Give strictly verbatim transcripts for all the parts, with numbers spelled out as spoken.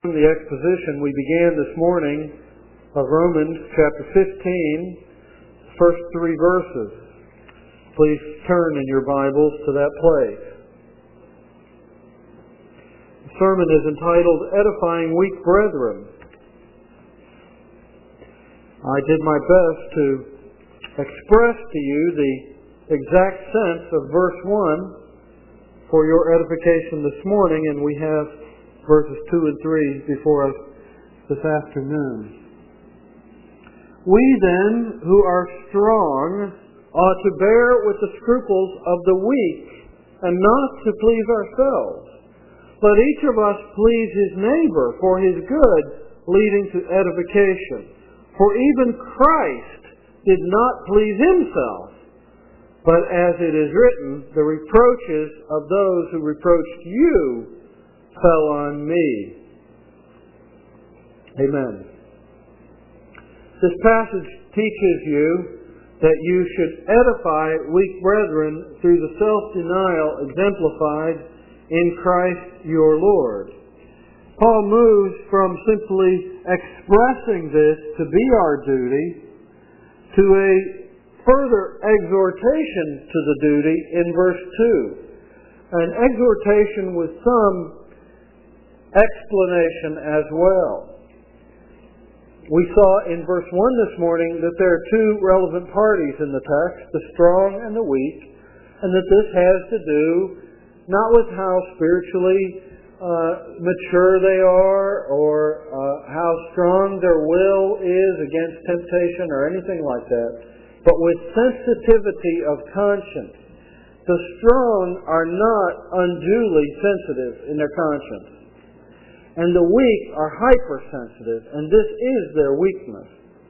The exposition we began this morning of Romans chapter fifteen, first three verses. Please turn in your Bibles to that place. The sermon is entitled Edifying Weak Brethren. I did my best to express to you the exact sense of verse one for your edification this morning, and we have verses two and three before us this afternoon. We then, who are strong, ought to bear with the scruples of the weak, and not to please ourselves. Let each of us please his neighbor for his good, leading to edification. For even Christ did not please himself, but as it is written, the reproaches of those who reproached you fell on me. Amen. This passage teaches you that you should edify weak brethren through the self-denial exemplified in Christ your Lord. Paul moves from simply expressing this to be our duty to a further exhortation to the duty in verse two. An exhortation with some explanation as well. We saw in verse one this morning that there are two relevant parties in the text, the strong and the weak, and that this has to do not with how spiritually uh, mature they are or uh, how strong their will is against temptation or anything like that, but with sensitivity of conscience. The strong are not unduly sensitive in their conscience, and the weak are hypersensitive, and this is their weakness.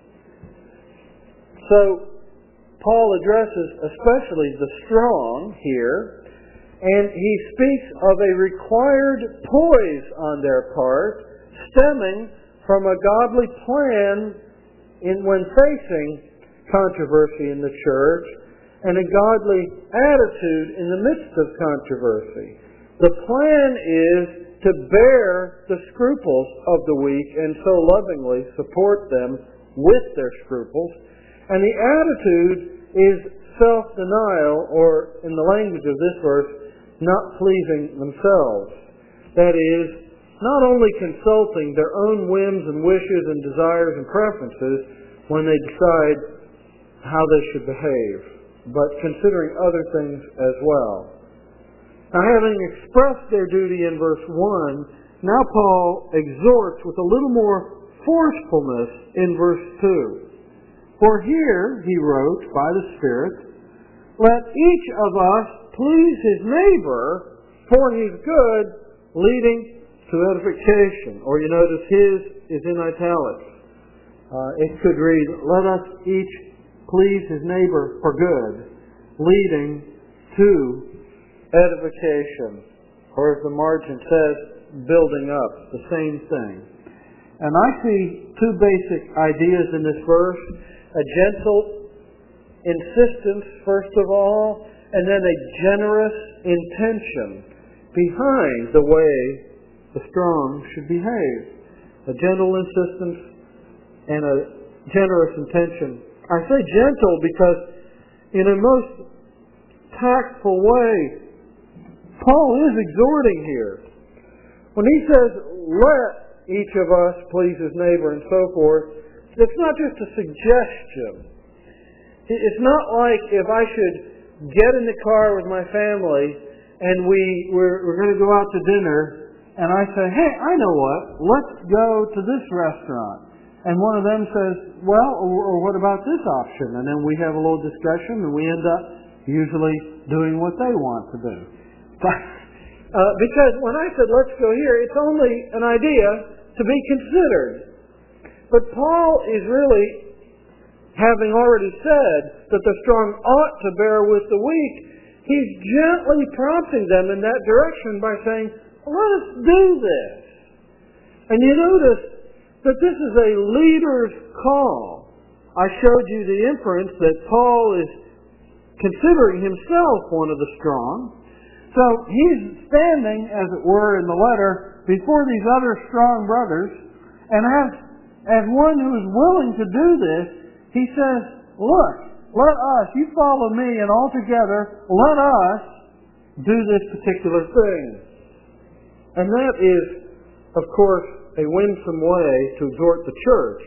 So, Paul addresses especially the strong here, and he speaks of a required poise on their part, stemming from a godly plan in when facing controversy in the church, and a godly attitude in the midst of controversy. The plan is to bear the scruples of the weak and so lovingly support them with their scruples. And the attitude is self-denial, or in the language of this verse, not pleasing themselves. That is, not only consulting their own whims and wishes and desires and preferences when they decide how they should behave, but considering other things as well. Now, having expressed their duty in verse one, now Paul exhorts with a little more forcefulness in verse two. For here, he wrote by the Spirit, let each of us please his neighbor for his good, leading to edification. Or you notice his is in italics. Uh, it could read, let us each please his neighbor for good, leading to edification, or as the margin says, building up, the same thing. And I see two basic ideas in this verse: a gentle insistence, first of all, and then a generous intention behind the way the strong should behave. A gentle insistence and a generous intention. I say gentle because in a most tactful way, Paul is exhorting here. When he says, let each of us please his neighbor and so forth, it's not just a suggestion. It's not like if I should get in the car with my family and we, we're, we're going to go out to dinner, and I say, hey, I know what, let's go to this restaurant. And one of them says, well, or, or what about this option? And then we have a little discussion, and we end up usually doing what they want to do. But, uh, because when I said, let's go here, it's only an idea to be considered. But Paul is really, having already said that the strong ought to bear with the weak, he's gently prompting them in that direction by saying, let us do this. And you notice that this is a leader's call. I showed you the inference that Paul is considering himself one of the strong. So he's standing, as it were, in the letter before these other strong brothers, and as, as one who is willing to do this, he says, look, let us, you follow me, and all together, let us do this particular thing. And that is, of course, a winsome way to exhort the church.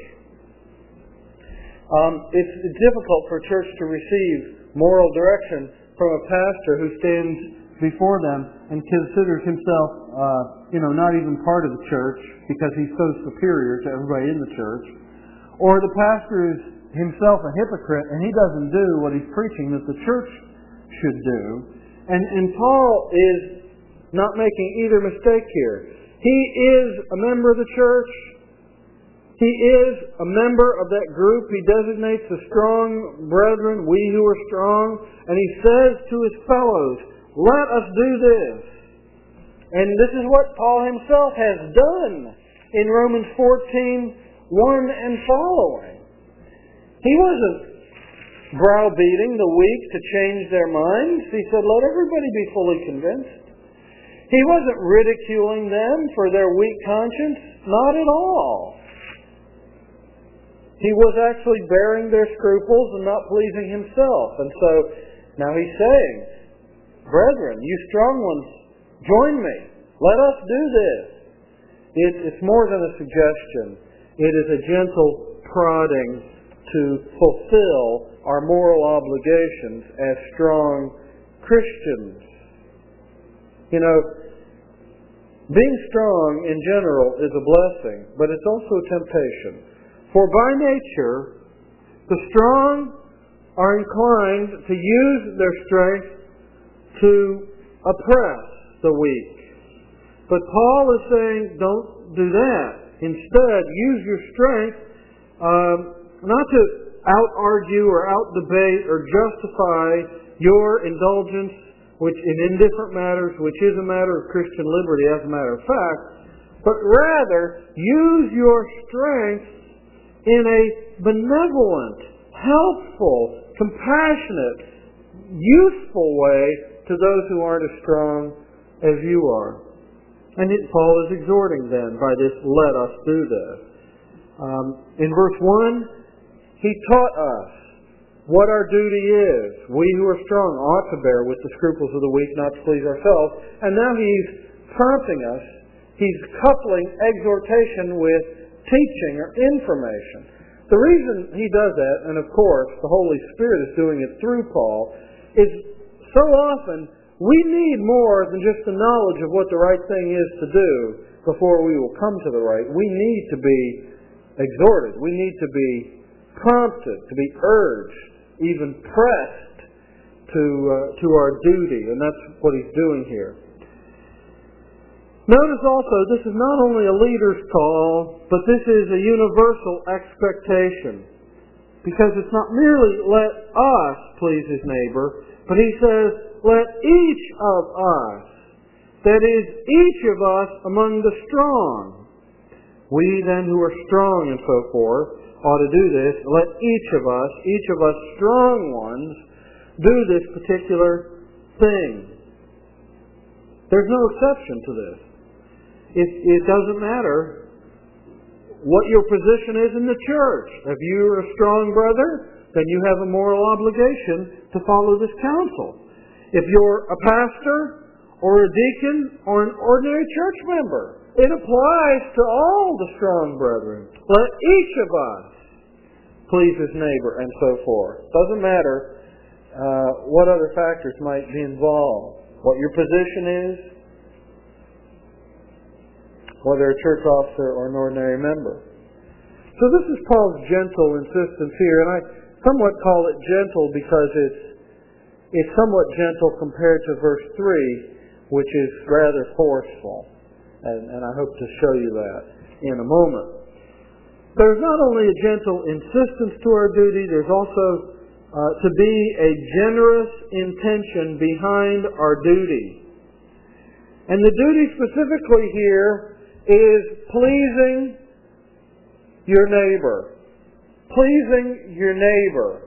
Um, it's difficult for a church to receive moral direction from a pastor who stands before them and considers himself, uh, you know, not even part of the church because he's so superior to everybody in the church. Or the pastor is himself a hypocrite and he doesn't do what he's preaching that the church should do. And, and Paul is not making either mistake here. He is a member of the church. He is a member of that group. He designates the strong brethren, we who are strong, and he says to his fellows, let us do this. And this is what Paul himself has done in Romans fourteen, one and following. He wasn't browbeating the weak to change their minds. He said, let everybody be fully convinced. He wasn't ridiculing them for their weak conscience. Not at all. He was actually bearing their scruples and not pleasing himself. And so now he's saying, brethren, you strong ones, join me. Let us do this. It, it's more than a suggestion. It is a gentle prodding to fulfill our moral obligations as strong Christians. You know, being strong in general is a blessing, but it's also a temptation. For by nature, the strong are inclined to use their strength to oppress the weak. But Paul is saying, don't do that. Instead, use your strength um, not to out-argue or out-debate or justify your indulgence which in indifferent matters, which is a matter of Christian liberty as a matter of fact, but rather use your strength in a benevolent, helpful, compassionate, useful way to those who aren't as strong as you are. And it, Paul is exhorting then by this, let us do this. Um, in verse one, he taught us what our duty is. We who are strong ought to bear with the scruples of the weak, not to please ourselves. And now he's prompting us. He's coupling exhortation with teaching or information. The reason he does that, and of course the Holy Spirit is doing it through Paul, is so often we need more than just the knowledge of what the right thing is to do before we will come to the right. We need to be exhorted. We need to be prompted, to be urged, even pressed to uh, to our duty, and that's what he's doing here. Notice also, this is not only a leader's call, but this is a universal expectation. Because it's not merely let us please his neighbor, but he says, let each of us, that is, each of us among the strong. We then who are strong and so forth ought to do this. Let each of us, each of us strong ones, do this particular thing. There's no exception to this. It, it doesn't matter what your position is in the church. If you're a strong brother, then you have a moral obligation to follow this counsel. If you're a pastor or a deacon or an ordinary church member, it applies to all the strong brethren. Let each of us please his neighbor and so forth. Doesn't matter uh, what other factors might be involved. What your position is, whether a church officer or an ordinary member. So this is Paul's gentle insistence here, and I somewhat call it gentle because it's it's somewhat gentle compared to verse three, which is rather forceful. And, and I hope to show you that in a moment. There's not only a gentle insistence to our duty, there's also uh, to be a generous intention behind our duty. And the duty specifically here is pleasing your neighbor. Pleasing your neighbor.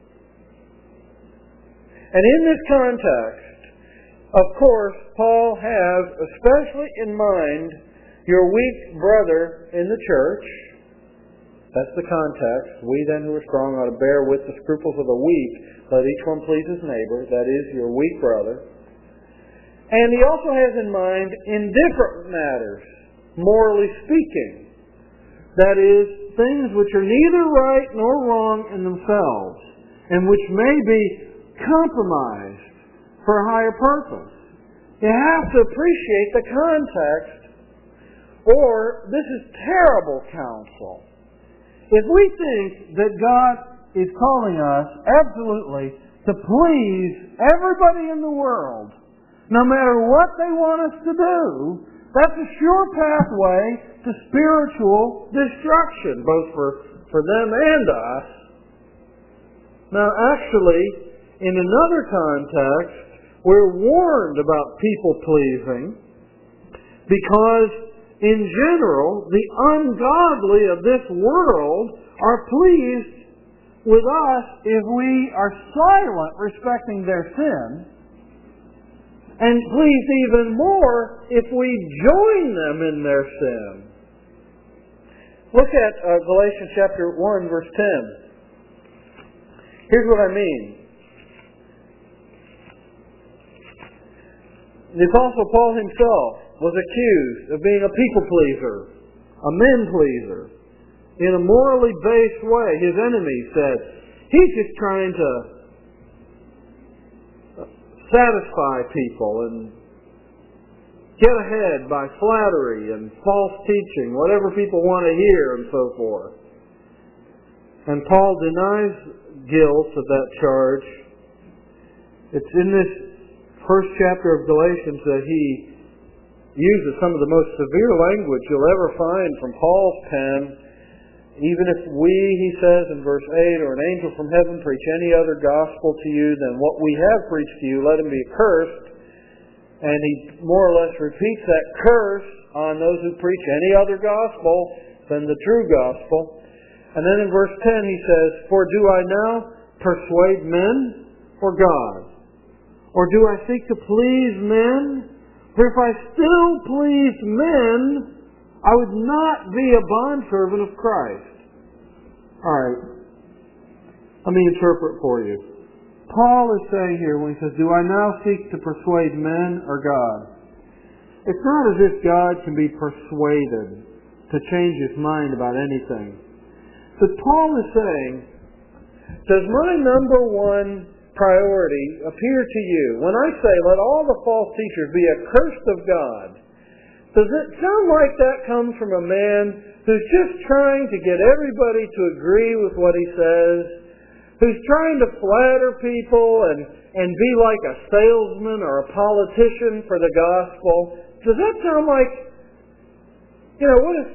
And in this context, of course, Paul has especially in mind your weak brother in the church. That's the context. We then who are strong ought to bear with the scruples of the weak. Let each one please his neighbor. That is, your weak brother. And he also has in mind indifferent matters, morally speaking. That is, things which are neither right nor wrong in themselves, and which may be compromised for a higher purpose. You have to appreciate the context, or this is terrible counsel. If we think that God is calling us absolutely to please everybody in the world, no matter what they want us to do, that's a sure pathway to spiritual destruction, both for, for them and us. Now, actually, in another context, we're warned about people-pleasing because, in general, the ungodly of this world are pleased with us if we are silent respecting their sin, and pleased even more if we join them in their sin. Look at uh, Galatians chapter one, verse ten. Here's what I mean. The Apostle Paul himself was accused of being a people pleaser, a men pleaser, in a morally based way. His enemies said, he's just trying to satisfy people and get ahead by flattery and false teaching, whatever people want to hear and so forth. And Paul denies guilt of that charge. It's in this first chapter of Galatians that he uses some of the most severe language you'll ever find from Paul's pen. Even if we, he says in verse eight, or an angel from heaven preach any other gospel to you than what we have preached to you, let him be accursed. And he more or less repeats that curse on those who preach any other gospel than the true gospel. And then in verse ten he says, for do I now persuade men or God? Or do I seek to please men? For if I still pleased men, I would not be a bondservant of Christ. All right. Let me interpret for you. Paul is saying here when he says, do I now seek to persuade men or God? It's not as if God can be persuaded to change his mind about anything. But Paul is saying, does my number one priority appear to you when I say, let all the false teachers be accursed of God? Does it sound like that comes from a man who's just trying to get everybody to agree with what he says, who's trying to flatter people and, and be like a salesman or a politician for the gospel? Does that sound like, you know, what if,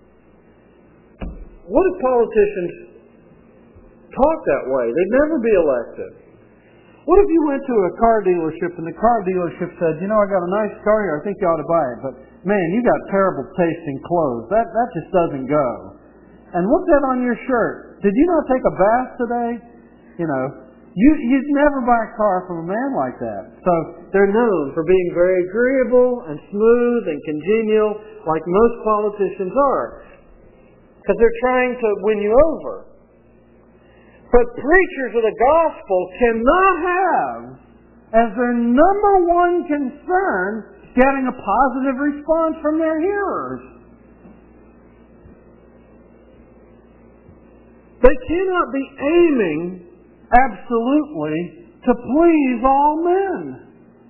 what if politicians talk that way? They'd never be elected. What if you went to a car dealership and the car dealership said, you know, I got a nice car here, I think you ought to buy it, but man, you got terrible taste in clothes. That that just doesn't go. And look that on your shirt. Did you not take a bath today? You know, you, you'd never buy a car from a man like that. So they're known for being very agreeable and smooth and congenial, like most politicians are, because they're trying to win you over. But preachers of the gospel cannot have as their number one concern getting a positive response from their hearers. They cannot be aiming absolutely to please all men.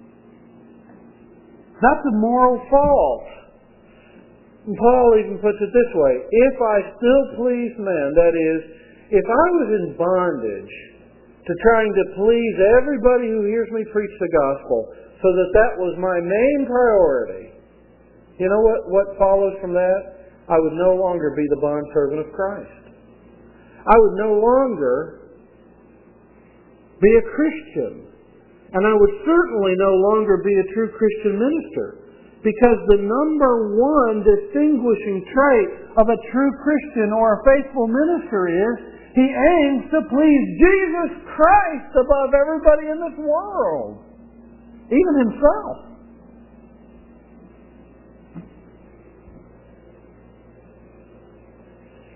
That's a moral fault. And Paul even puts it this way, if I still please men, that is, if I was in bondage to trying to please everybody who hears me preach the gospel, so that that was my main priority, you know what, what follows from that? I would no longer be the bondservant of Christ. I would no longer be a Christian. And I would certainly no longer be a true Christian minister. Because the number one distinguishing trait of a true Christian or a faithful minister is he aims to please Jesus Christ above everybody in this world. Even himself.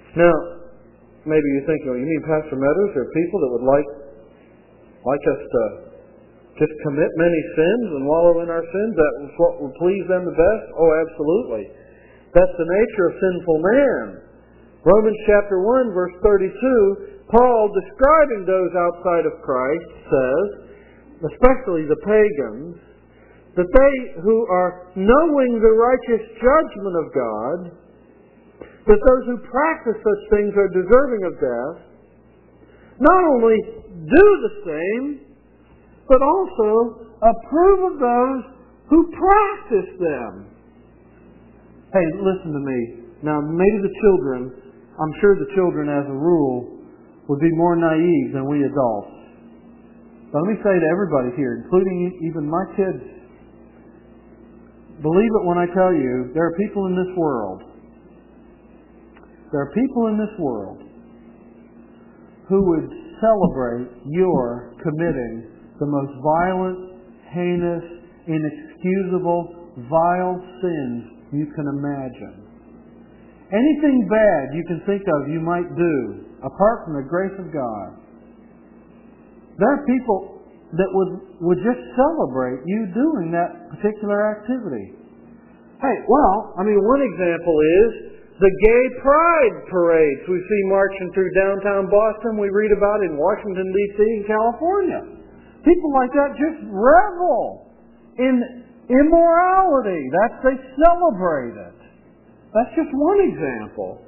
Now, maybe you're thinking, well, you mean, Pastor Meadows, there are people that would like, like us to just commit many sins and wallow in our sins? That was what would please them the best? Oh, absolutely. That's the nature of sinful man. Romans chapter one, verse thirty-two, Paul, describing those outside of Christ, says, especially the pagans, that they who are knowing the righteous judgment of God, that those who practice such things are deserving of death, not only do the same, but also approve of those who practice them. Hey, listen to me. Now, maybe the children, I'm sure the children as a rule, would be more naive than we adults. But let me say to everybody here, including even my kids, believe it when I tell you, there are people in this world, there are people in this world who would celebrate your committing the most violent, heinous, inexcusable, vile sins you can imagine. Anything bad you can think of you might do, apart from the grace of God. There are people that would, would just celebrate you doing that particular activity. Hey, well, I mean, one example is the gay pride parades we see marching through downtown Boston, we read about in Washington, D C and California. People like that just revel in immorality. That's, they celebrate it. That's just one example.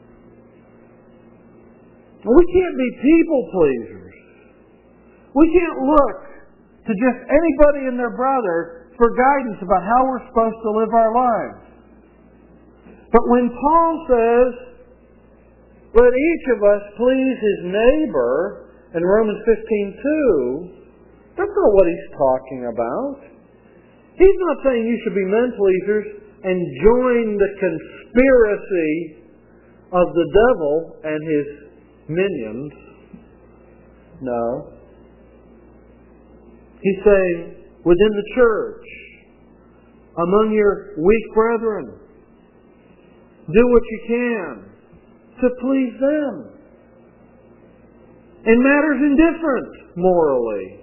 We can't be people pleasers. We can't look to just anybody and their brother for guidance about how we're supposed to live our lives. But when Paul says, let each of us please his neighbor, in Romans fifteen two, that's not what he's talking about. He's not saying you should be men pleasers and join the conspiracy of the devil and his minions. No. He's saying, within the church, among your weak brethren, do what you can to please them. In matters indifferent morally.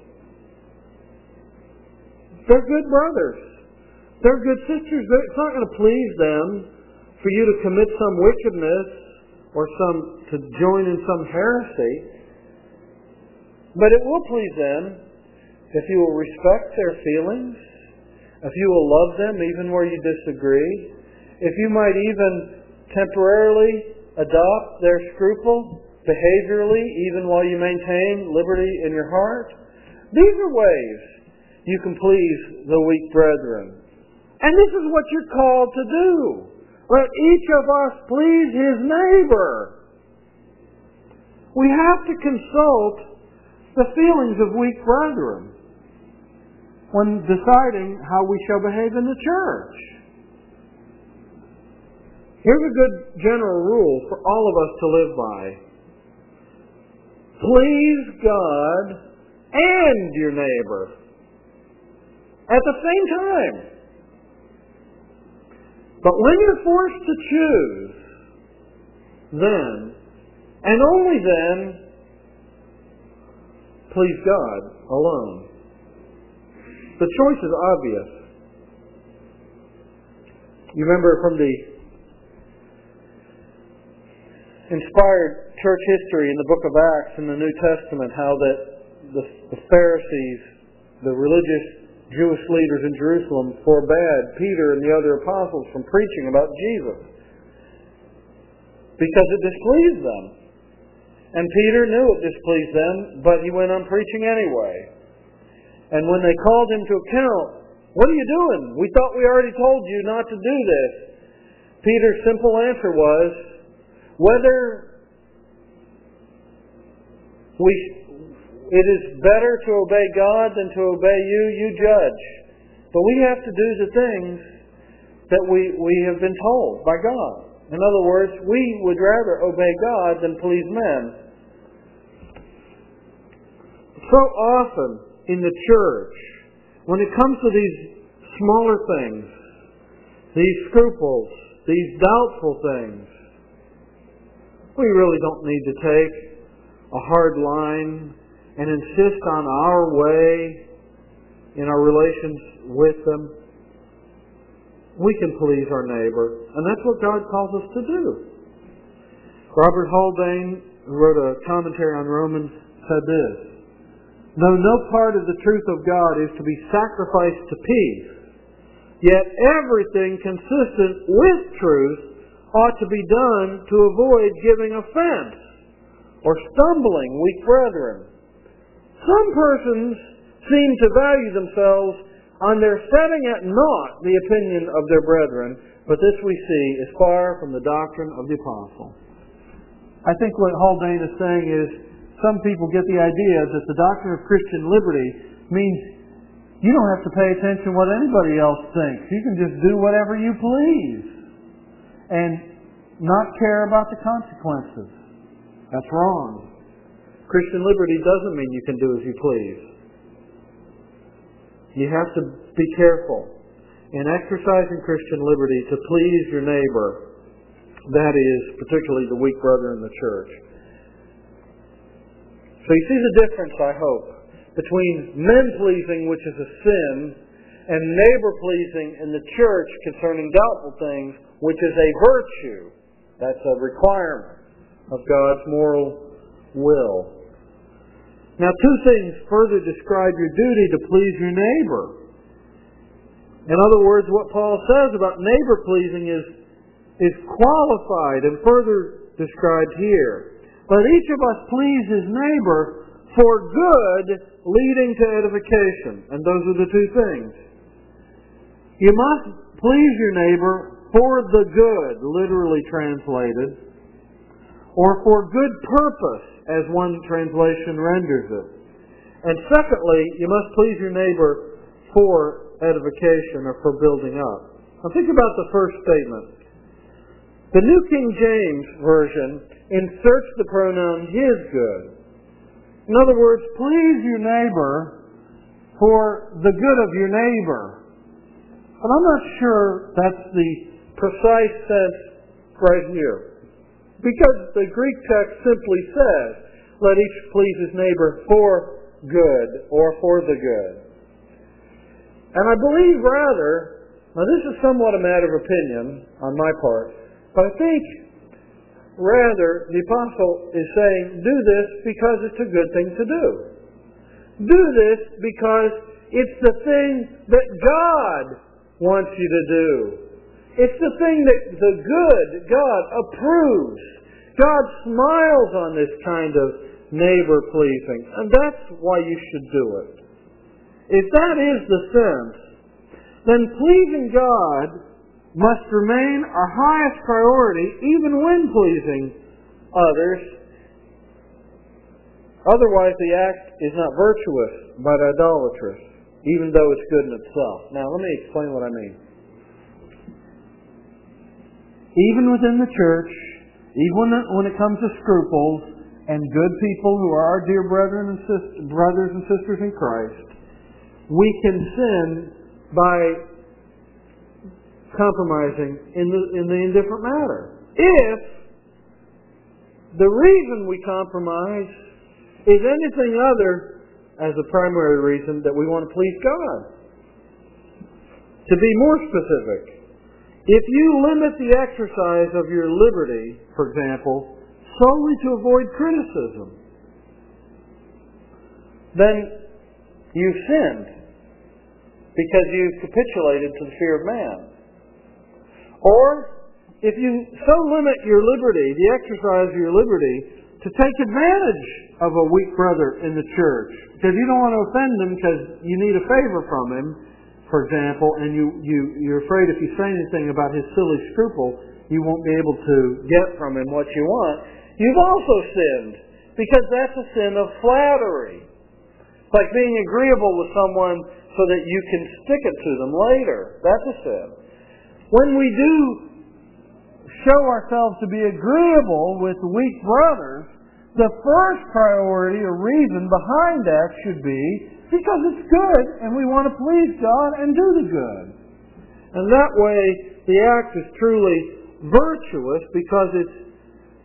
They're good brothers. They're good sisters. It's not going to please them for you to commit some wickedness or some to join in some heresy. But it will please them if you will respect their feelings, if you will love them even where you disagree, if you might even temporarily adopt their scruple behaviorally even while you maintain liberty in your heart. These are ways you can please the weak brethren. And this is what you're called to do. Let each of us please his neighbor. We have to consult the feelings of weak brethren when deciding how we shall behave in the church. Here's a good general rule for all of us to live by. Please God and your neighbor at the same time. But when you're forced to choose, then, and only then, please God alone. The choice is obvious. You remember from the inspired church history in the book of Acts in the New Testament how that the, the Pharisees, the religious Jewish leaders in Jerusalem, forbade Peter and the other apostles from preaching about Jesus because it displeased them. And Peter knew it displeased them, but he went on preaching anyway. And when they called him to account, what are you doing? We thought we already told you not to do this. Peter's simple answer was, whether we, it is better to obey God than to obey you, you judge. But we have to do the things that we, we have been told by God. In other words, we would rather obey God than please men. So often in the church, when it comes to these smaller things, these scruples, these doubtful things, We really don't need to take a hard line and insist on our way in our relations with them. We can please our neighbor, and that's what God calls us to do. Robert Haldane, who wrote a commentary on Romans, said this: "Though no part of the truth of God is to be sacrificed to peace, yet everything consistent with truth ought to be done to avoid giving offense or stumbling weak brethren. Some persons seem to value themselves on their setting at naught the opinion of their brethren, but this we see is far from the doctrine of the apostle." I think what Haldane is saying is some people get the idea that the doctrine of Christian liberty means you don't have to pay attention to what anybody else thinks. You can just do whatever you please and not care about the consequences. That's wrong. Christian liberty doesn't mean you can do as you please. You have to be careful in exercising Christian liberty to please your neighbor, that is, particularly the weak brother in the church. So you see the difference, I hope, between men-pleasing, which is a sin, and neighbor-pleasing in the church concerning doubtful things, which is a virtue. That's a requirement of God's moral will. Now, two things further describe your duty to please your neighbor. In other words, what Paul says about neighbor-pleasing is, is qualified and further described here. Let each of us please his neighbor for good, leading to edification. And those are the two things. You must please your neighbor for the good, literally translated, or for good purpose, as one translation renders it. And secondly, you must please your neighbor for edification or for building up. Now think about the first statement. The New King James Version inserts the pronoun his good. In other words, please your neighbor for the good of your neighbor. But I'm not sure that's the precise sense right here. Because the Greek text simply says, let each please his neighbor for good or for the good. And I believe rather, now this is somewhat a matter of opinion on my part, but I think rather the apostle is saying, do this because it's a good thing to do. Do this because it's the thing that God wants you to do. It's the thing that the good God approves. God smiles on this kind of neighbor pleasing, and that's why you should do it. If that is the sense, then pleasing God must remain our highest priority even when pleasing others. Otherwise the act is not virtuous but idolatrous, even though it's good in itself. Now let me explain what I mean. Even within the church, even when it comes to scruples and good people who are our dear brethren and sis- brothers and sisters in Christ, we can sin by compromising in the, in the indifferent matter. If the reason we compromise is anything other as a primary reason that we want to please God. To be more specific, if you limit the exercise of your liberty, for example, solely to avoid criticism, then you've sinned because you've capitulated to the fear of man. Or if you so limit your liberty, the exercise of your liberty, to take advantage of a weak brother in the church, because you don't want to offend him because you need a favor from him, for example, and you, you, you're afraid if you say anything about his silly scruple, you won't be able to get from him what you want, you've also sinned, because that's a sin of flattery. It's like being agreeable with someone so that you can stick it to them later. That's a sin. When we do show ourselves to be agreeable with weak brothers, the first priority or reason behind that should be because it's good and we want to please God and do the good. And that way the act is truly virtuous because it's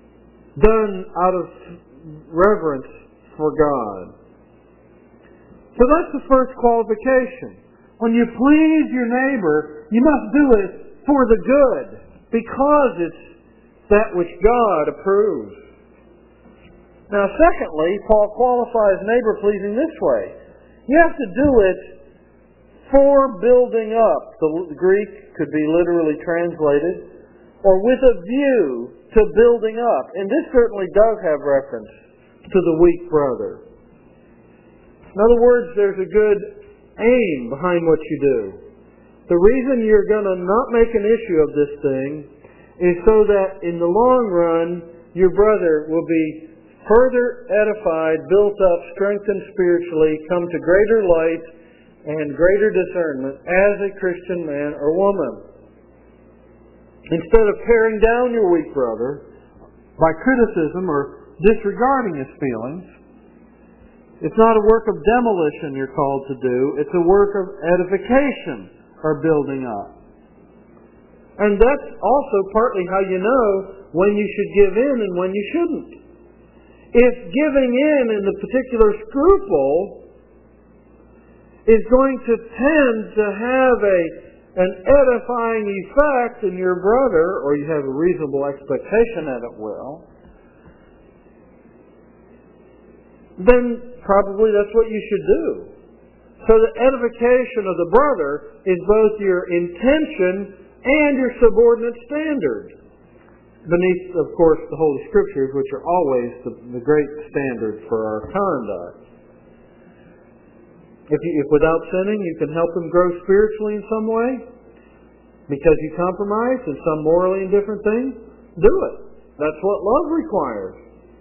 done out of reverence for God. So that's the first qualification. When you please your neighbor, you must do it for the good, because it's that which God approves. Now, secondly, Paul qualifies neighbor pleasing this way. You have to do it for building up. The Greek could be literally translated, or with a view to building up. And this certainly does have reference to the weak brother. In other words, there's a good aim behind what you do. The reason you're going to not make an issue of this thing is so that in the long run, your brother will be further edified, built up, strengthened spiritually, come to greater light and greater discernment as a Christian man or woman. Instead of tearing down your weak brother by criticism or disregarding his feelings, it's not a work of demolition you're called to do. It's a work of edification or building up. And that's also partly how you know when you should give in and when you shouldn't. If giving in in the particular scruple is going to tend to have a an edifying effect in your brother, or you have a reasonable expectation that it will, then probably that's what you should do. So the edification of the brother is both your intention and your subordinate standard, beneath, of course, the Holy Scriptures, which are always the, the great standard for our conduct. If, you, if without sinning you can help him grow spiritually in some way, because you compromise in some morally indifferent thing, do it. That's what love requires.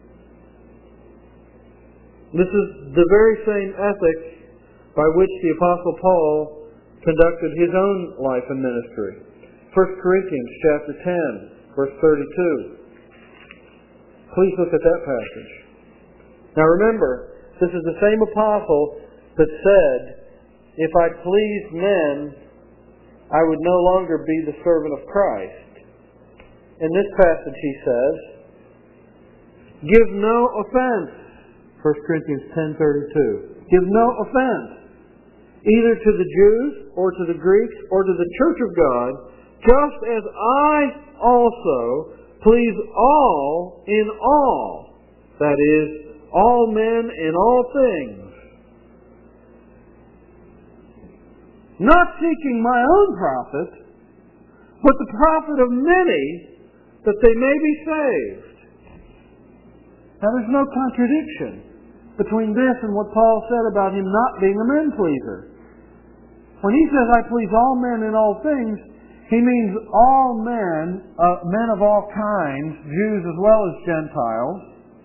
This is the very same ethic by which the Apostle Paul conducted his own life and ministry. First Corinthians chapter ten, verse thirty-two. Please look at that passage. Now remember, this is the same apostle that said, if I pleased men, I would no longer be the servant of Christ. In this passage he says, give no offense. First Corinthians ten thirty-two. Give no offense, either to the Jews, or to the Greeks, or to the church of God, just as I also please all in all. That is, all men in all things. Not seeking my own profit, but the profit of many, that they may be saved. Now there's no contradiction between this and what Paul said about him not being a men-pleaser. When he says, I please all men in all things, he means all men, uh, men of all kinds, Jews as well as Gentiles.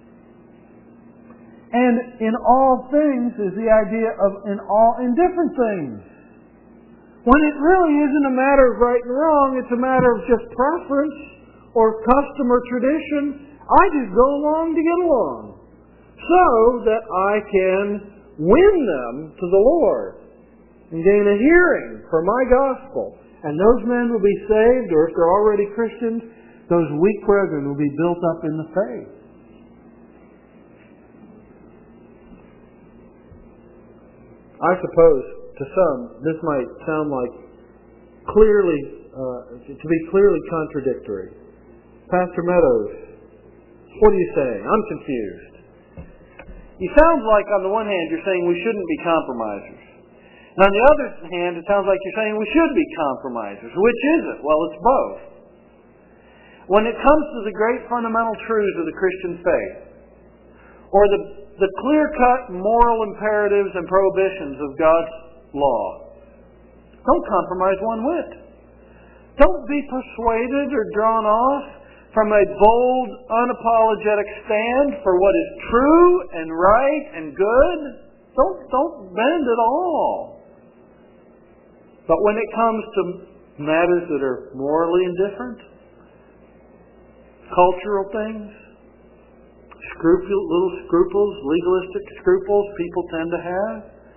And in all things is the idea of in all indifferent things. When it really isn't a matter of right and wrong, it's a matter of just preference or custom or tradition. I just go along to get along, so that I can win them to the Lord and gain a hearing for my gospel. And those men will be saved, or if they're already Christians, those weak brethren will be built up in the faith. I suppose to some this might sound like clearly, uh, to be clearly contradictory. Pastor Meadows, what are you saying? I'm confused. It sounds like on the one hand you're saying we shouldn't be compromisers. And on the other hand it sounds like you're saying we should be compromisers. Which is it? Well, it's both. When it comes to the great fundamental truths of the Christian faith, or the, the clear-cut moral imperatives and prohibitions of God's law, don't compromise one whit. Don't be persuaded or drawn off from a bold, unapologetic stand for what is true and right and good. Don't, don't bend at all. But when it comes to matters that are morally indifferent, cultural things, scrupul- little scruples, legalistic scruples people tend to have,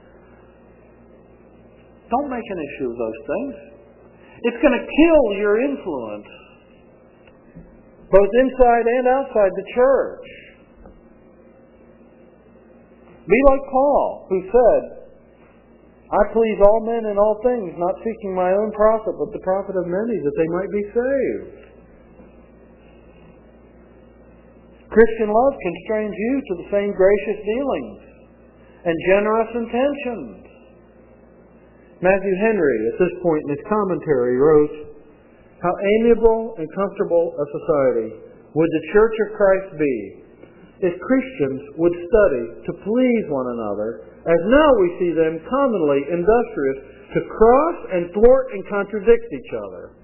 don't make an issue of those things. It's going to kill your influence. both inside and outside the church. Be like Paul, who said, I please all men in all things, not seeking my own profit, but the profit of many, that they might be saved. Christian love constrains you to the same gracious dealings and generous intentions. Matthew Henry, at this point in his commentary, wrote, how amiable and comfortable a society would the Church of Christ be if Christians would study to please one another, as now we see them commonly industrious to cross and thwart and contradict each other.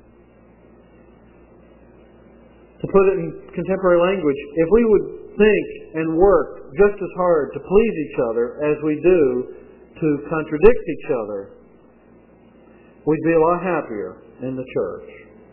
To put it in contemporary language, if we would think and work just as hard to please each other as we do to contradict each other, we'd be a lot happier in the church.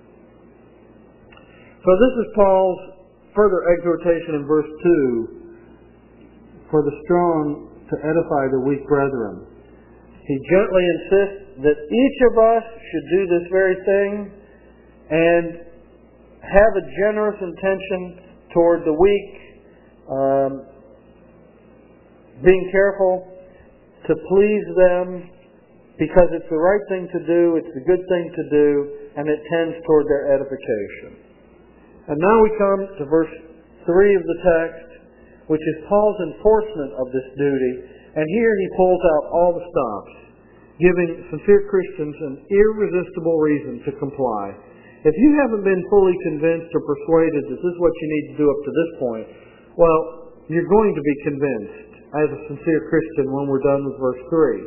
So this is Paul's further exhortation in verse two, for the strong to edify the weak brethren. He gently insists that each of us should do this very thing and have a generous intention toward the weak, um, being careful to please them because it's the right thing to do, it's the good thing to do, and it tends toward their edification. And now we come to verse three of the text, which is Paul's enforcement of this duty. And here he pulls out all the stops, giving sincere Christians an irresistible reason to comply. If you haven't been fully convinced or persuaded that this is what you need to do up to this point, well, you're going to be convinced as a sincere Christian when we're done with verse three.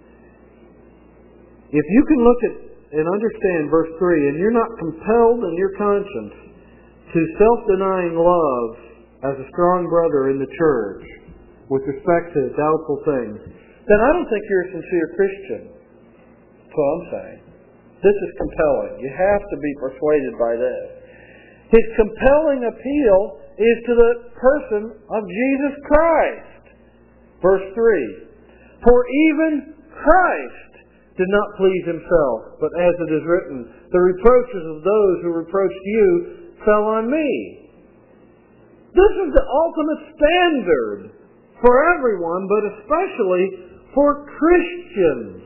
If you can look at and understand verse three, and you're not compelled in your conscience to self-denying love as a strong brother in the church with respect to doubtful things, then I don't think you're a sincere Christian. That's what I'm saying. This is compelling. You have to be persuaded by this. His compelling appeal is to the person of Jesus Christ. Verse three, for even Christ did not please himself, but as it is written, the reproaches of those who reproached you fell on me. This is the ultimate standard for everyone, but especially for Christians.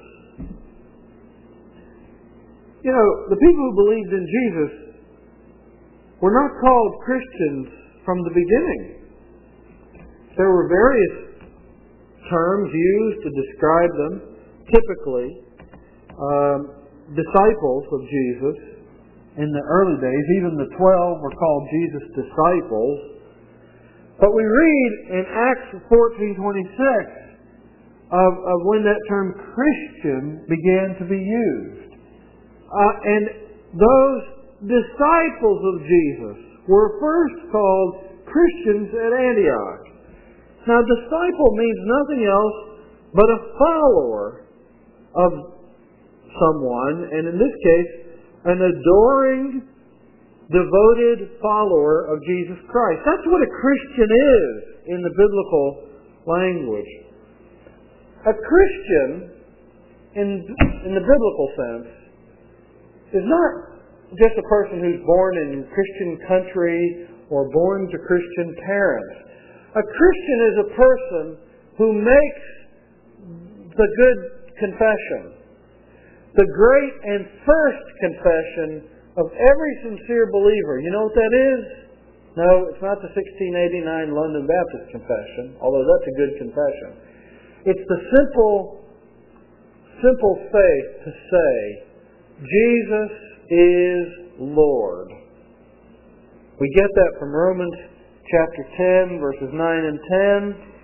You know, the people who believed in Jesus were not called Christians from the beginning. There were various terms used to describe them. Typically, um, disciples of Jesus. In the early days, even the twelve were called Jesus' disciples. But we read in Acts fourteen twenty-six of, of when that term Christian began to be used. Uh, and those disciples of Jesus were first called Christians at Antioch. Now, disciple means nothing else but a follower of someone, and in this case, an adoring, devoted follower of Jesus Christ. That's what a Christian is in the biblical language. A Christian, in, in the biblical sense, is not just a person who's born in a Christian country or born to Christian parents. A Christian is a person who makes the good confession, the great and first confession of every sincere believer. You know what that is? No, it's not the sixteen eighty-nine London Baptist Confession, although that's a good confession. It's the simple, simple faith to say, Jesus is Lord. We get that from Romans chapter ten, verses nine and ten.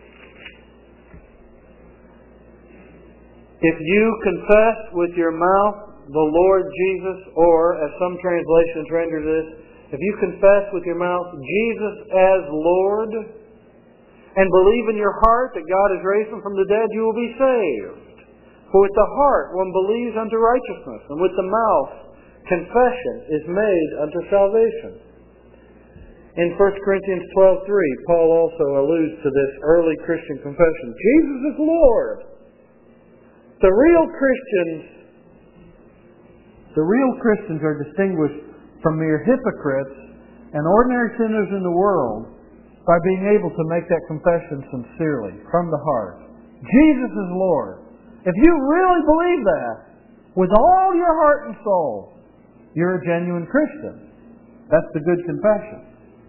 If you confess with your mouth the Lord Jesus, or as some translations render this, if you confess with your mouth Jesus as Lord, and believe in your heart that God has raised him from the dead, you will be saved. For with the heart one believes unto righteousness, and with the mouth confession is made unto salvation. In First Corinthians twelve three, Paul also alludes to this early Christian confession. Jesus is Lord. The real Christians, the real Christians are distinguished from mere hypocrites and ordinary sinners in the world by being able to make that confession sincerely, from the heart. Jesus is Lord. If you really believe that, with all your heart and soul, you're a genuine Christian. That's the good confession.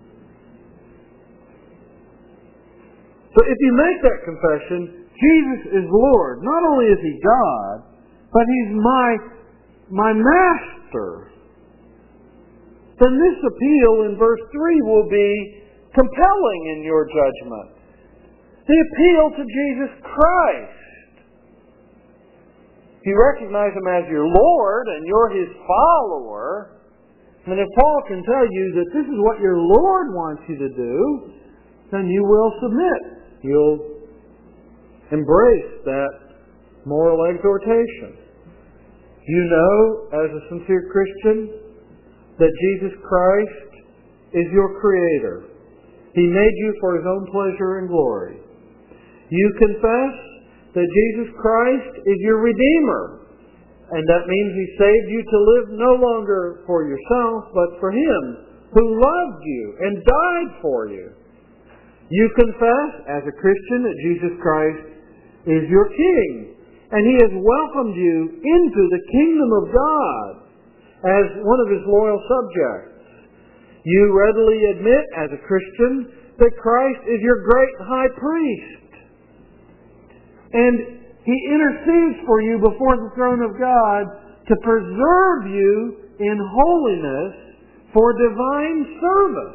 So if you make that confession, Jesus is Lord. Not only is He God, but He's my, my Master. Then this appeal in verse three will be compelling in your judgment. The appeal to Jesus Christ. If you recognize Him as your Lord and you're His follower, and if Paul can tell you that this is what your Lord wants you to do, then you will submit. You'll embrace that moral exhortation. You know, as a sincere Christian, that Jesus Christ is your Creator. He made you for His own pleasure and glory. You confess that Jesus Christ is your Redeemer, and that means He saved you to live no longer for yourself, but for Him who loved you and died for you. You confess, as a Christian, that Jesus Christ is your King, and He has welcomed you into the kingdom of God as one of His loyal subjects. You readily admit, as a Christian, that Christ is your great high priest, and He intercedes for you before the throne of God to preserve you in holiness for divine service.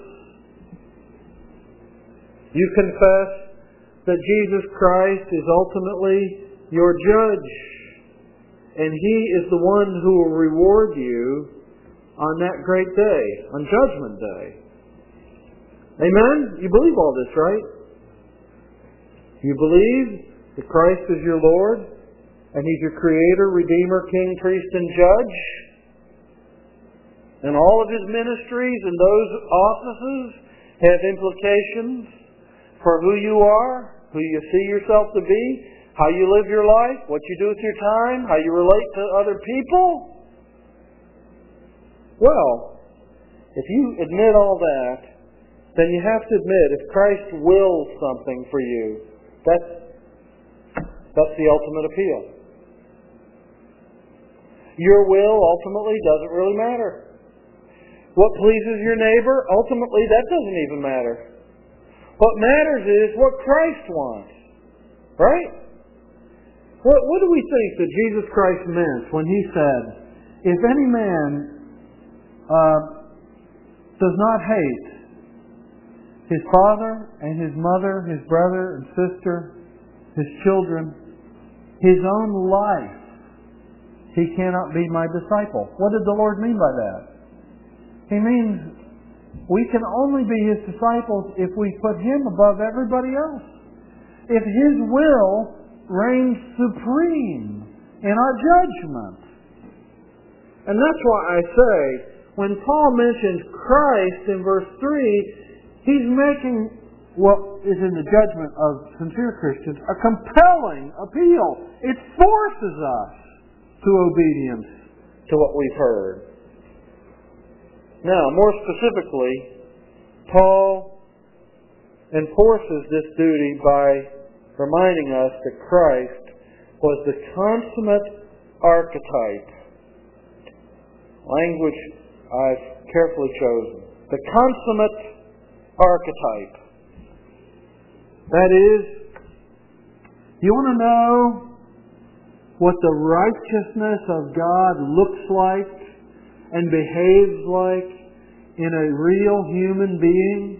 You confess that Jesus Christ is ultimately your judge, and He is the one who will reward you on that great day, on Judgment Day. Amen? You believe all this, right? You believe that Christ is your Lord, and He's your Creator, Redeemer, King, Priest, and Judge, and all of His ministries and those offices have implications for who you are, who you see yourself to be, how you live your life, what you do with your time, how you relate to other people. Well, if you admit all that, then you have to admit, if Christ wills something for you, that's, that's the ultimate appeal. Your will ultimately doesn't really matter. What pleases your neighbor, ultimately that doesn't even matter. What matters is what Christ wants. Right? What, what do we think that Jesus Christ meant when He said, if any man uh, does not hate his father and his mother, his brother and sister, his children, his own life, he cannot be my disciple. What did the Lord mean by that? He means we can only be His disciples if we put Him above everybody else. If His will reigns supreme in our judgment. And that's why I say, when Paul mentions Christ in verse three, he's making what is in the judgment of sincere Christians a compelling appeal. It forces us to obedience to what we've heard. Now, more specifically, Paul enforces this duty by reminding us that Christ was the consummate archetype. Language I've carefully chosen. The consummate archetype. That is, you want to know what the righteousness of God looks like and behaves like in a real human being?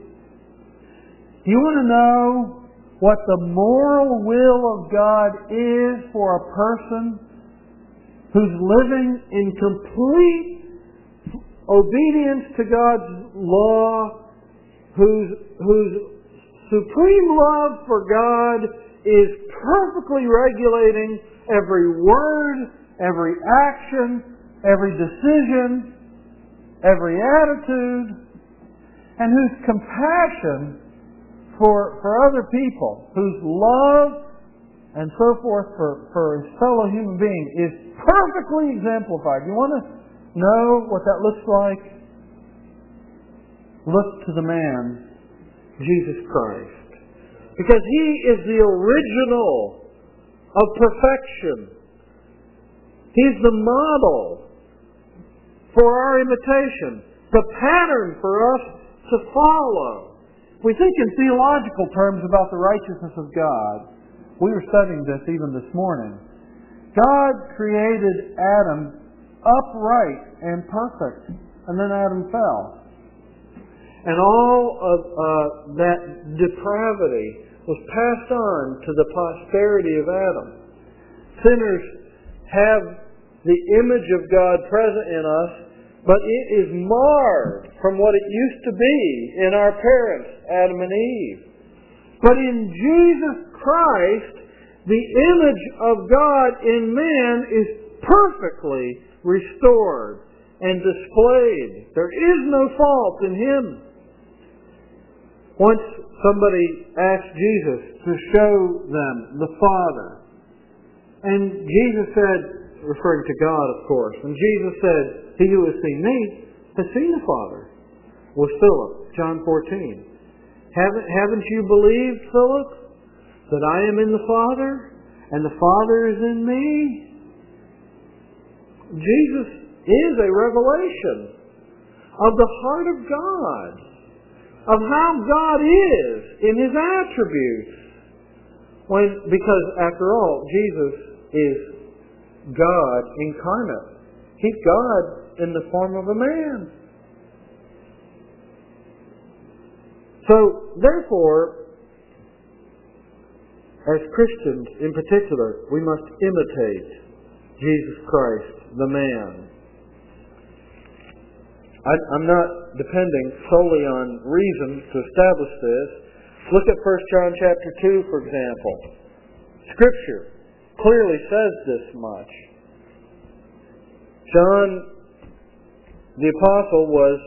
You want to know what the moral will of God is for a person who's living in complete obedience to God's law, whose, whose supreme love for God is perfectly regulating every word, every action, every decision, every attitude, and whose compassion for, for other people, whose love and so forth for, for his fellow human being is perfectly exemplified. You want to know what that looks like? look to the man, Jesus Christ. Because He is the original of perfection. He's the model for our imitation, the pattern for us to follow. We think in theological terms about the righteousness of God. We were studying this even this morning. God created Adam upright and perfect, and then Adam fell. And all of uh, that depravity was passed on to the posterity of Adam. Sinners have the image of God present in us, but it is marred from what it used to be in our parents, Adam and Eve. But in Jesus Christ, the image of God in man is perfectly restored and displayed. There is no fault in Him. Once somebody asked Jesus to show them the Father. And Jesus said, referring to God, of course, and Jesus said, "He who has seen me has seen the Father." Was Philip, John fourteen. Haven't, haven't you believed, Philip, that I am in the Father and the Father is in me? Jesus is a revelation of the heart of God, of how God is in His attributes. When, because after all, Jesus is God incarnate. He's God in the form of a man. So, therefore, as Christians in particular, we must imitate Jesus Christ, the man. I, I'm not depending solely on reason to establish this. Look at First John chapter two, for example. Scripture clearly says this much. John, the apostle, was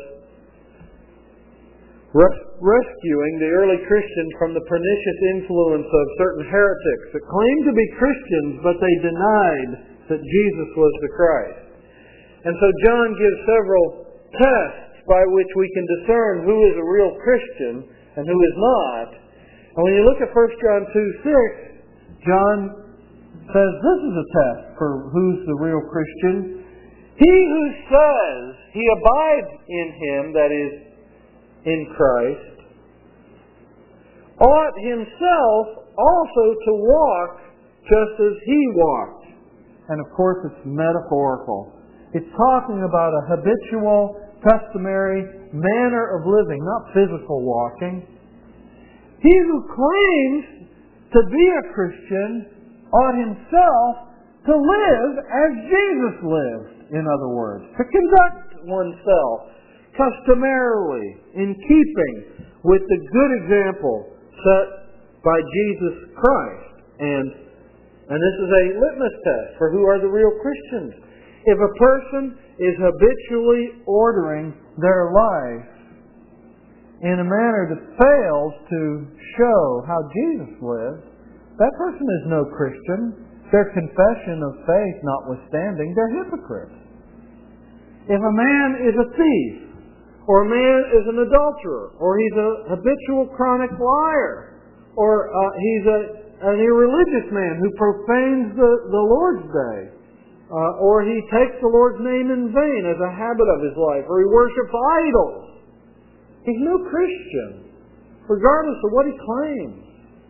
res- rescuing the early Christians from the pernicious influence of certain heretics that claimed to be Christians, but they denied that Jesus was the Christ. And so John gives several tests by which we can discern who is a real Christian and who is not. And when you look at First John two six, John says this is a test for who's the real Christian. He who says he abides in Him, that is, in Christ, ought himself also to walk just as He walked. And of course it's metaphorical. It's talking about a habitual, customary manner of living, not physical walking. He who claims to be a Christian ought himself to live as Jesus lived, in other words. To conduct oneself customarily in keeping with the good example set by Jesus Christ. And, and this is a litmus test for who are the real Christians. If a person is habitually ordering their life in a manner that fails to show how Jesus lived, that person is no Christian. Their confession of faith notwithstanding, they're hypocrites. If a man is a thief, or a man is an adulterer, or he's a habitual chronic liar, or uh, he's a, an irreligious man who profanes the, the Lord's day, uh, or he takes the Lord's name in vain as a habit of his life, or he worships idols, he's no Christian, regardless of what he claims.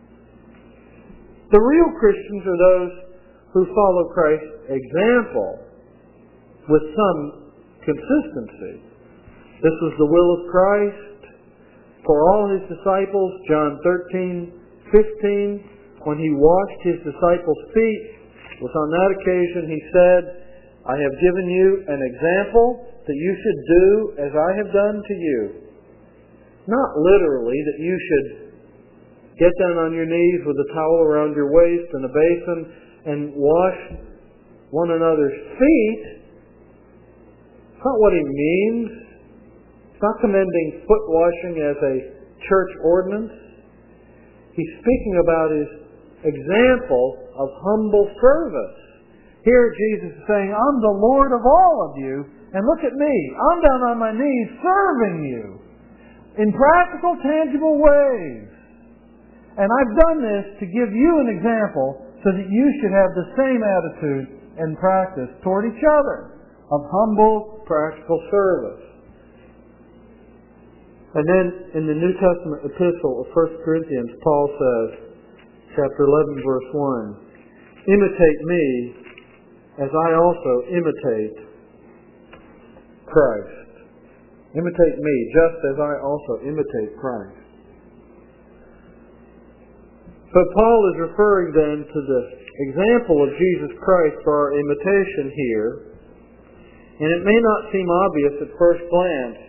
The real Christians are those who follow Christ's example with some consistency. This was the will of Christ for all His disciples. John thirteen fifteen, when He washed His disciples' feet, was on that occasion He said, "I have given you an example that you should do as I have done to you." Not literally that you should get down on your knees with a towel around your waist and a basin and wash one another's feet. It's not what He means. He's not commending foot washing as a church ordinance. He's speaking about His example of humble service. Here Jesus is saying, I'm the Lord of all of you, and look at me. I'm down on my knees serving you. in practical, tangible ways. And I've done this to give you an example so that you should have the same attitude and practice toward each other of humble, practical service. And then in the New Testament epistle of First Corinthians, Paul says, chapter eleven, verse one, imitate me as I also imitate Christ. Imitate me just as I also imitate Christ. So Paul is referring then to the example of Jesus Christ for our imitation here. And it may not seem obvious at first glance,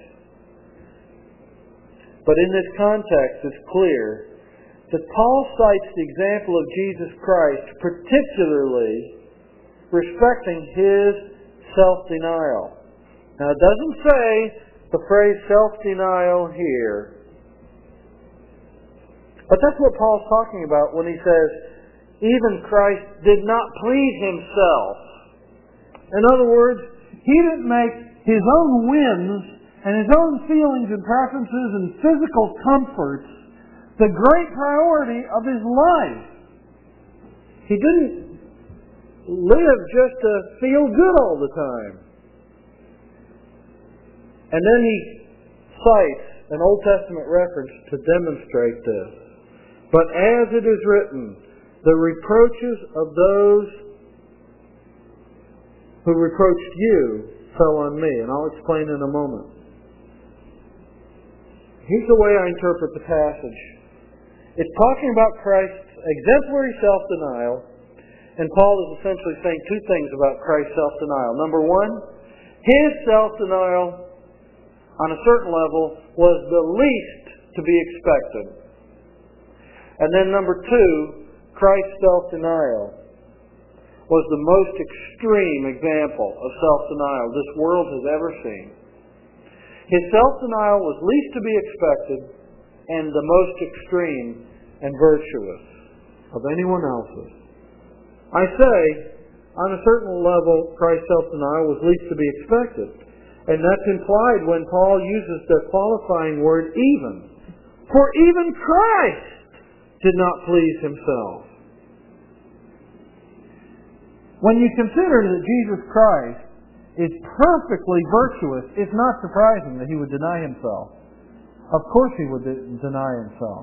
but in this context it's clear that Paul cites the example of Jesus Christ particularly respecting His self-denial. Now it doesn't say the phrase self-denial here, but that's what Paul's talking about when he says, even Christ did not please Himself. In other words, He didn't make His own whims and His own feelings and preferences and physical comforts the great priority of His life. He didn't live just to feel good all the time. And then he cites an Old Testament reference to demonstrate this. But as it is written, the reproaches of those who reproached you fell on me. And I'll explain in a moment. Here's the way I interpret the passage. It's talking about Christ's exemplary self-denial, and Paul is essentially saying two things about Christ's self-denial. Number one, His self-denial on a certain level was the least to be expected. And then number two, Christ's self-denial was the most extreme example of self-denial this world has ever seen. His self-denial was least to be expected and the most extreme and virtuous of anyone else's. I say, on a certain level, Christ's self-denial was least to be expected. And that's implied when Paul uses the qualifying word even. For even Christ did not please Himself. When you consider that Jesus Christ is perfectly virtuous, it's not surprising that He would deny Himself. Of course He would de- deny Himself.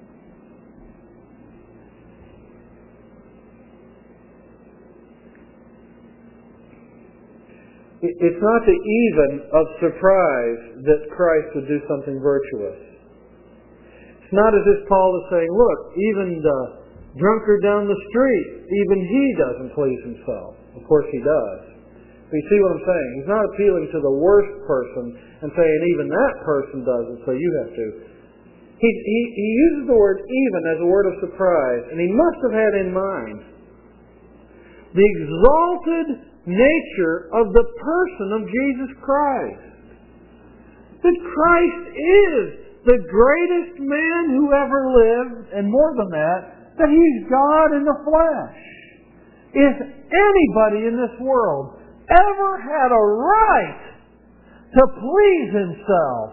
It's not the even of surprise that Christ would do something virtuous. It's not as if Paul is saying, look, even the drunkard down the street, even he doesn't please himself. Of course he does. But you see what I'm saying? He's not appealing to the worst person and saying even that person does it, so you have to. He, he, he uses the word even as a word of surprise, and he must have had in mind the exalted nature of the person of Jesus Christ. That Christ is the greatest man who ever lived, and more than that, that He's God in the flesh. If anybody in this world ever had a right to please Himself,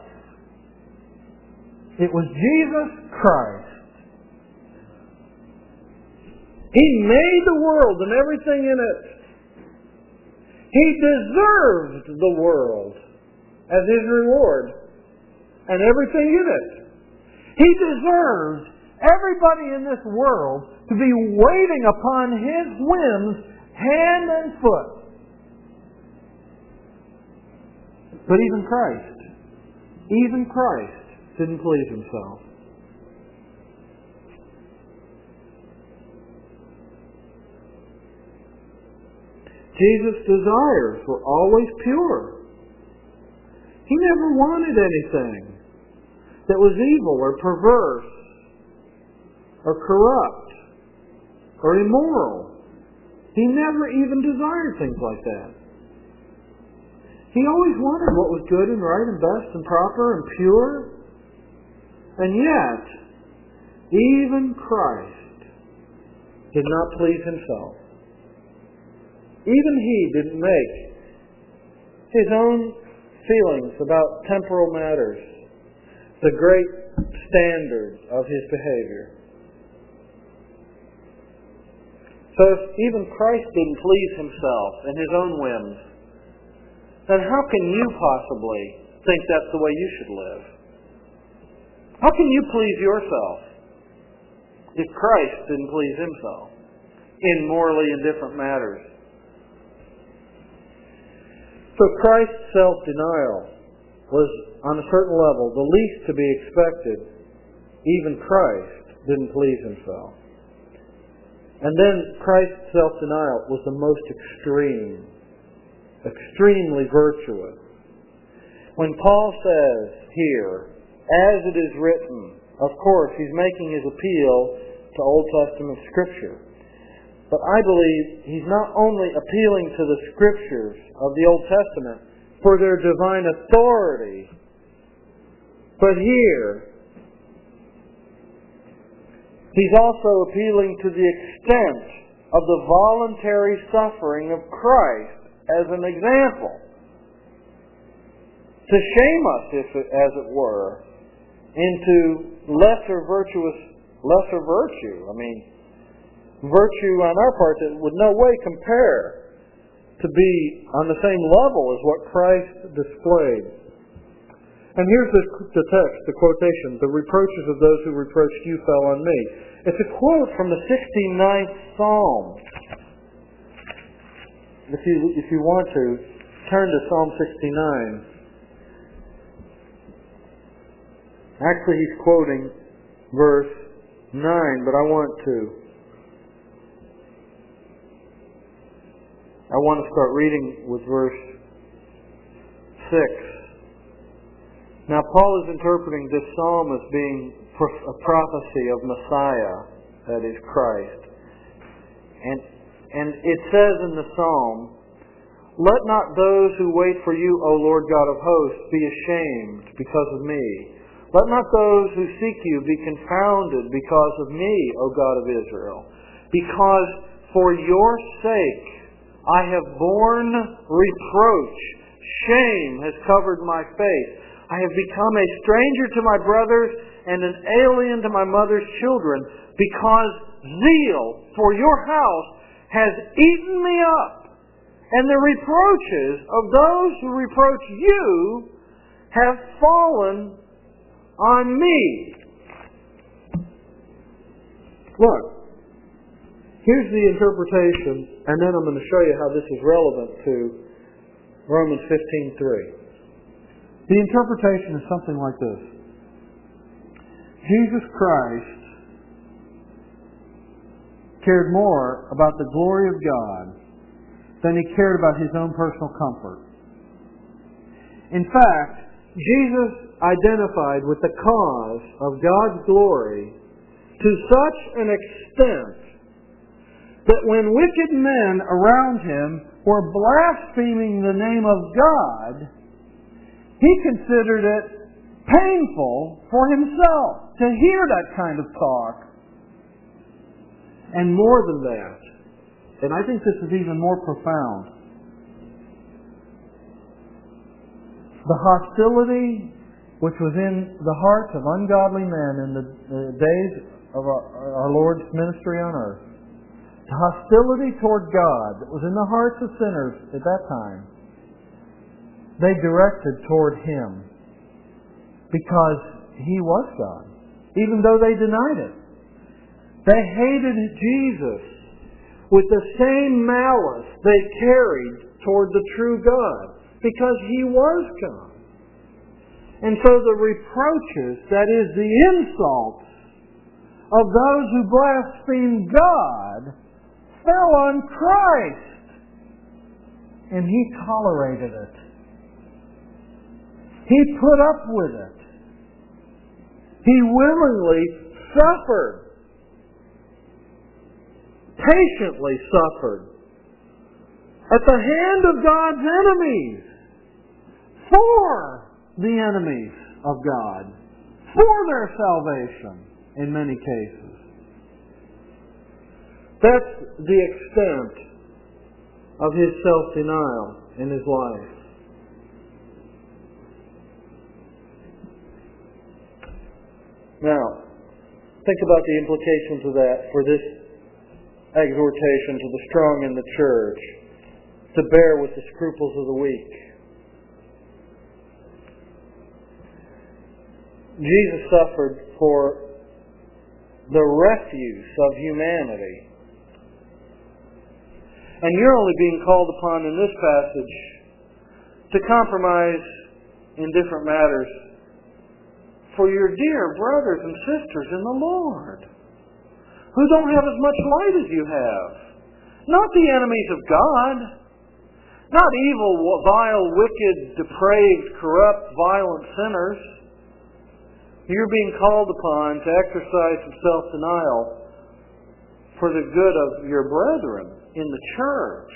it was Jesus Christ. He made the world and everything in it. He deserved the world as His reward and everything in it. He deserves everybody in this world to be waiting upon His whims hand and foot. But even Christ, even Christ didn't please Himself. Jesus' desires were always pure. He never wanted anything that was evil or perverse or corrupt or immoral. He never even desired things like that. He always wanted what was good and right and best and proper and pure. And yet, even Christ did not please Himself. Even He didn't make His own feelings about temporal matters, the great standard of his behavior. So if even Christ didn't please himself and his own whims, then how can you possibly think that's the way you should live? How can you please yourself if Christ didn't please himself in morally indifferent matters? So Christ's self-denial was, on a certain level, the least to be expected. Even Christ didn't please himself. And then Christ's self-denial was the most extreme, extremely virtuous. When Paul says here, as it is written, of course, he's making his appeal to Old Testament Scripture. But I believe he's not only appealing to the Scriptures of the Old Testament for their divine authority, but here he's also appealing to the extent of the voluntary suffering of Christ as an example, to shame us, if it, as it were, into lesser virtuous, lesser virtue. I mean, virtue on our part that would no way compare to be on the same level as what Christ displayed. And here's the, the text, the quotation, the reproaches of those who reproached you fell on me. It's a quote from the sixty-ninth Psalm. If you, if you want to, turn to Psalm sixty-nine. Actually, he's quoting verse nine, but I want to I want to start reading with verse six. Now, Paul is interpreting this psalm as being a prophecy of Messiah, that is Christ. And, and it says in the psalm, "Let not those who wait for you, O Lord God of hosts, be ashamed because of me. Let not those who seek you be confounded because of me, O God of Israel. Because for your sake I have borne reproach. Shame has covered my face. I have become a stranger to my brothers and an alien to my mother's children, because zeal for your house has eaten me up, and the reproaches of those who reproach you have fallen on me." Look, here's the interpretation, and then I'm going to show you how this is relevant to Romans fifteen three. The interpretation is something like this. Jesus Christ cared more about the glory of God than he cared about his own personal comfort. In fact, Jesus identified with the cause of God's glory to such an extent that when wicked men around him were blaspheming the name of God, he considered it painful for himself to hear that kind of talk. And more than that, and I think this is even more profound, the hostility which was in the hearts of ungodly men in the, the days of our, our Lord's ministry on earth, the hostility toward God that was in the hearts of sinners at that time, they directed toward him because he was God, even though they denied it. They hated Jesus with the same malice they carried toward the true God, because he was God. And so the reproaches, that is, the insults of those who blaspheme God, fell on Christ. And he tolerated it. He put up with it. He willingly suffered. Patiently suffered. At the hand of God's enemies. For the enemies of God. For their salvation, in many cases. That's the extent of his self-denial in his life. Now, think about the implications of that for this exhortation to the strong in the church to bear with the scruples of the weak. Jesus suffered for the refuse of humanity. And you're only being called upon in this passage to compromise in different matters for your dear brothers and sisters in the Lord, who don't have as much light as you have. Not the enemies of God, not evil, vile, wicked, depraved, corrupt, violent sinners. You're being called upon to exercise some self-denial for the good of your brethren in the church.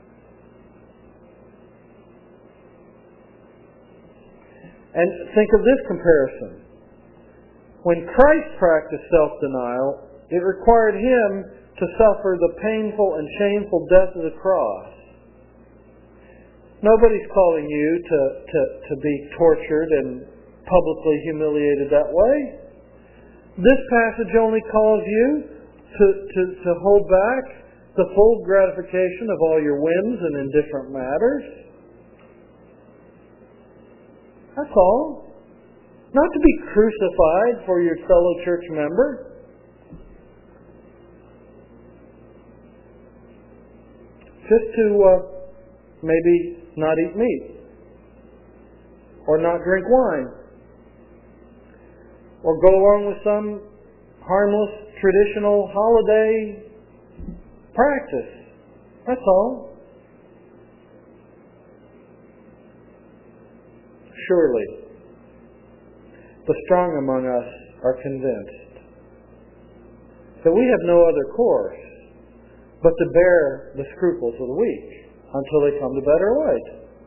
And think of this comparison. When Christ practiced self-denial, it required Him to suffer the painful and shameful death of the cross. Nobody's calling you to, to, to be tortured and publicly humiliated that way. This passage only calls you to, to, to hold back the full gratification of all your whims and indifferent matters. That's all. Not to be crucified for your fellow church member. Just to uh, maybe not eat meat. Or not drink wine. Or go along with some harmless traditional holiday practice. That's all. Surely, the strong among us are convinced that we have no other course but to bear the scruples of the weak until they come to better light.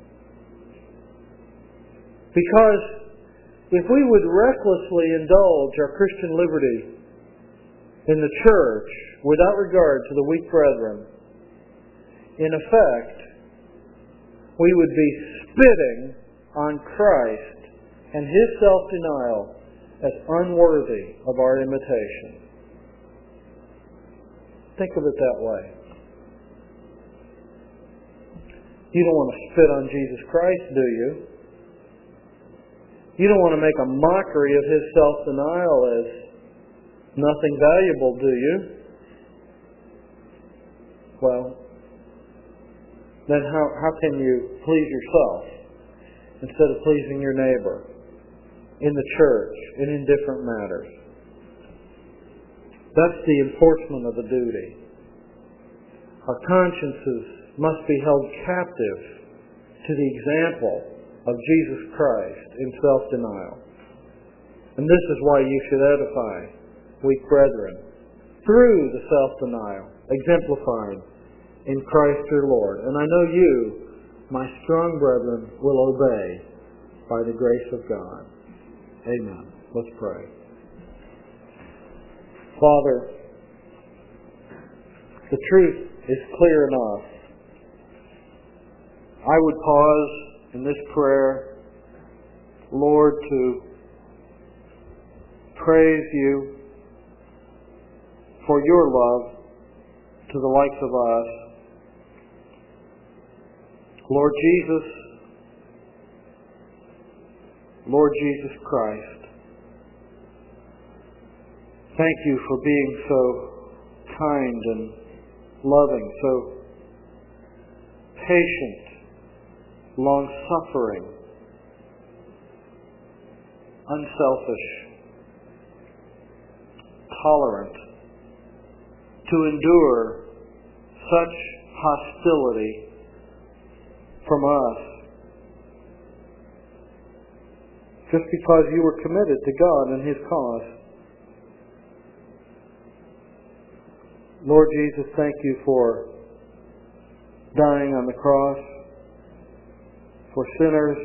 Because if we would recklessly indulge our Christian liberty in the church without regard to the weak brethren, in effect, we would be spitting on Christ and His self-denial as unworthy of our imitation. Think of it that way. You don't want to spit on Jesus Christ, do you? You don't want to make a mockery of His self-denial as nothing valuable, do you? Well, then how, how can you please yourself instead of pleasing your neighbor in the church and in different matters? That's the enforcement of the duty. Our consciences must be held captive to the example of Jesus Christ in self-denial. And this is why you should edify weak brethren through the self-denial exemplified in Christ your Lord. And I know you, my strong brethren, will obey by the grace of God. Amen. Let's pray. Father, the truth is clear enough. I would pause in this prayer, Lord, to praise you for your love to the likes of us. Lord Jesus, Lord Jesus Christ, thank you for being so kind and loving, so patient, long-suffering, unselfish, tolerant, to endure such hostility from us just because you were committed to God and His cause. Lord Jesus, thank you for dying on the cross for sinners,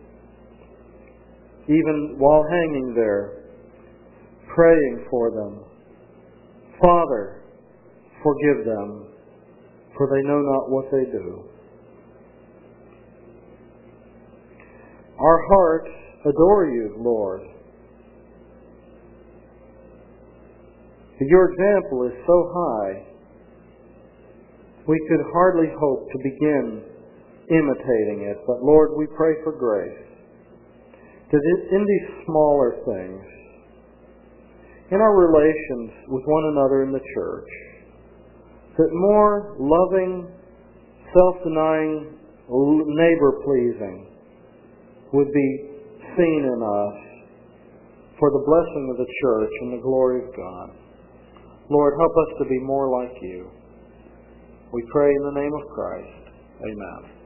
even while hanging there, praying for them. Father, forgive them, for they know not what they do. Our hearts adore you, Lord. Your example is so high, we could hardly hope to begin imitating it. But Lord, we pray for grace. That in these smaller things, in our relations with one another in the church, that more loving, self-denying, neighbor-pleasing would be seen in us for the blessing of the church and the glory of God. Lord, help us to be more like you. We pray in the name of Christ. Amen.